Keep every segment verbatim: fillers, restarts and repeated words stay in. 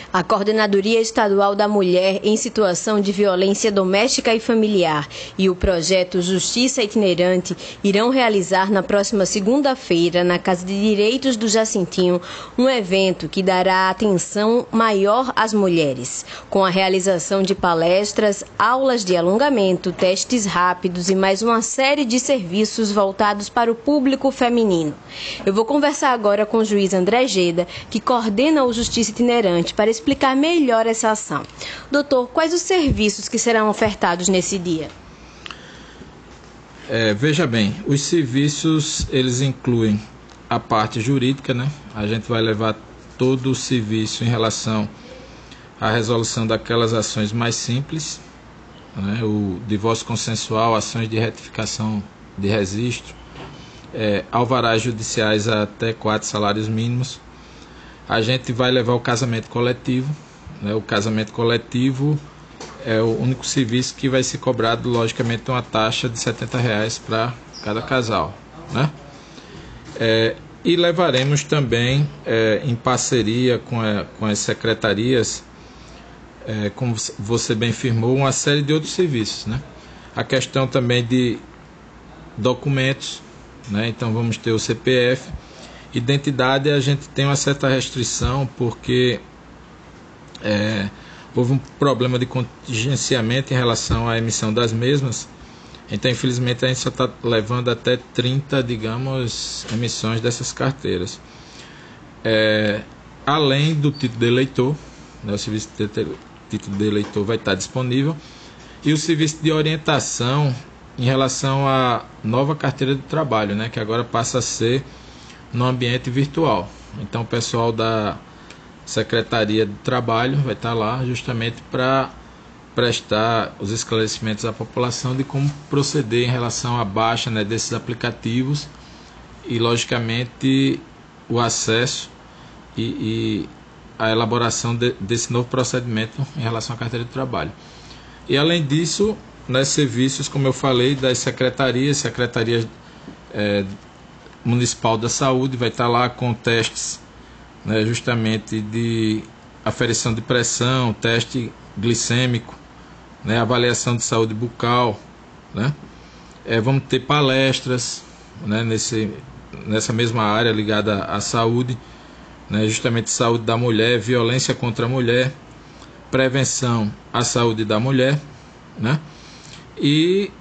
A Coordenadoria Estadual da Mulher em Situação de Violência Doméstica e Familiar e o projeto Justiça Itinerante irão realizar na próxima segunda-feira, na Casa de Direitos do Jacintinho, um evento que dará atenção maior às mulheres, com a realização de palestras, aulas de alongamento, testes rápidos e mais uma série de serviços voltados para o público feminino. Eu vou conversar agora com o juiz André Geda, que coordena o Justiça Itinerante, para explicar melhor essa ação. Doutor, quais os serviços que serão ofertados nesse dia? É, veja bem, os serviços, eles incluem a parte jurídica, né? A gente vai levar todo o serviço em relação à resolução daquelas ações mais simples, né? O divórcio consensual, ações de retificação de registro, é, alvarás judiciais a até quatro salários mínimos. A gente vai levar o casamento coletivo, né? O casamento coletivo é o único serviço que vai ser cobrado, logicamente, uma taxa de setenta reais para cada casal, né? É, e levaremos também, é, em parceria com, a, com as secretarias, é, como você bem afirmou, uma série de outros serviços, né? A questão também de documentos, né? Então vamos ter o C P F. Identidade, a gente tem uma certa restrição porque é, houve um problema de contingenciamento em relação à emissão das mesmas. Então, infelizmente, a gente só está levando até trinta, digamos, emissões dessas carteiras. É, além do título de eleitor, né, o serviço de título de eleitor vai estar disponível, e o serviço de orientação em relação à nova carteira de trabalho, né, que agora passa a ser no ambiente virtual. Então o pessoal da Secretaria de Trabalho vai estar lá justamente para prestar os esclarecimentos à população de como proceder em relação à baixa, né, desses aplicativos e, logicamente, o acesso e, e a elaboração de, desse novo procedimento em relação à carteira de trabalho. E, além disso, né, serviços, como eu falei, das secretarias, secretarias é, Municipal da Saúde vai estar lá com testes, né, justamente de aferição de pressão, teste glicêmico, né, avaliação de saúde bucal, né. É, vamos ter palestras, né, nesse, nessa mesma área ligada à saúde, né, justamente saúde da mulher, violência contra a mulher, prevenção à saúde da mulher, né, e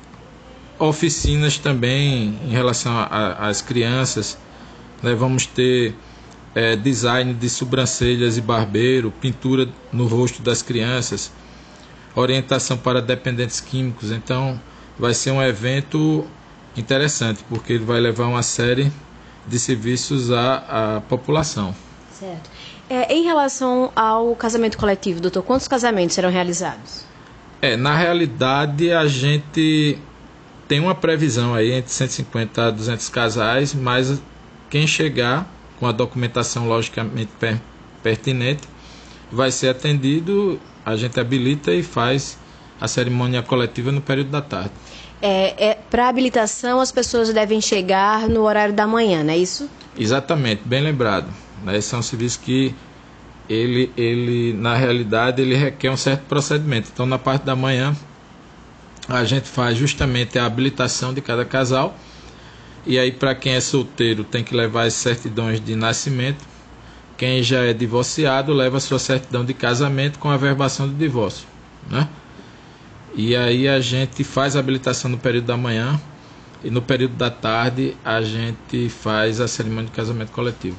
oficinas também em relação às crianças, né? Vamos ter é, design de sobrancelhas e barbeiro, pintura no rosto das crianças, orientação para dependentes químicos. Então vai ser um evento interessante, porque ele vai levar uma série de serviços à, à população. Certo. É, em relação ao casamento coletivo, doutor, quantos casamentos serão realizados? É, na realidade, a gente tem uma previsão aí entre cento e cinquenta a duzentos casais, mas quem chegar com a documentação logicamente per, pertinente vai ser atendido, a gente habilita e faz a cerimônia coletiva no período da tarde. É, é, para habilitação, as pessoas devem chegar no horário da manhã, não é isso? Exatamente, bem lembrado. Esse é um serviço que ele, ele, na realidade, ele requer um certo procedimento. Então, na parte da manhã, a gente faz justamente a habilitação de cada casal. E aí, para quem é solteiro, tem que levar as certidões de nascimento. Quem já é divorciado, leva a sua certidão de casamento com a averbação do divórcio, né? E aí a gente faz a habilitação no período da manhã. E no período da tarde, a gente faz a cerimônia de casamento coletivo.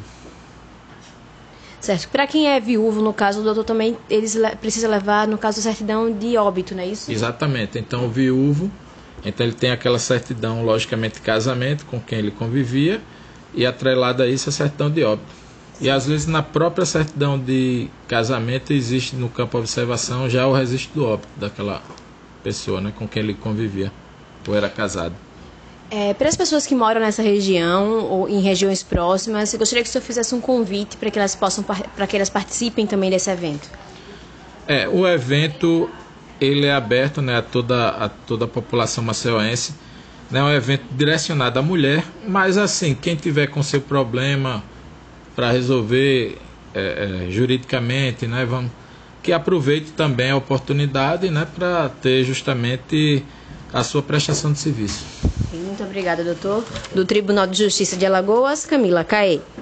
Certo. Para quem é viúvo, no caso, o doutor também eles le- precisa levar, no caso, a certidão de óbito, não é isso? Exatamente. Então, o viúvo, então ele tem aquela certidão, logicamente, de casamento com quem ele convivia, e atrelada a isso a certidão de óbito. Sim. E às vezes na própria certidão de casamento existe no campo de observação já o registro do óbito daquela pessoa, né, com quem ele convivia ou era casado. É, para as pessoas que moram nessa região ou em regiões próximas, eu gostaria que o senhor fizesse um convite para que elas possam, para que elas participem também desse evento. É, o evento ele é aberto, né, a toda a toda a população maceioense. É um evento direcionado à mulher, mas assim, quem tiver com seu problema para resolver é, é, juridicamente, né, vamos, que aproveite também a oportunidade, né, para ter justamente a sua prestação de serviço. Muito obrigada, doutor. Do Tribunal de Justiça de Alagoas, Camila Caê.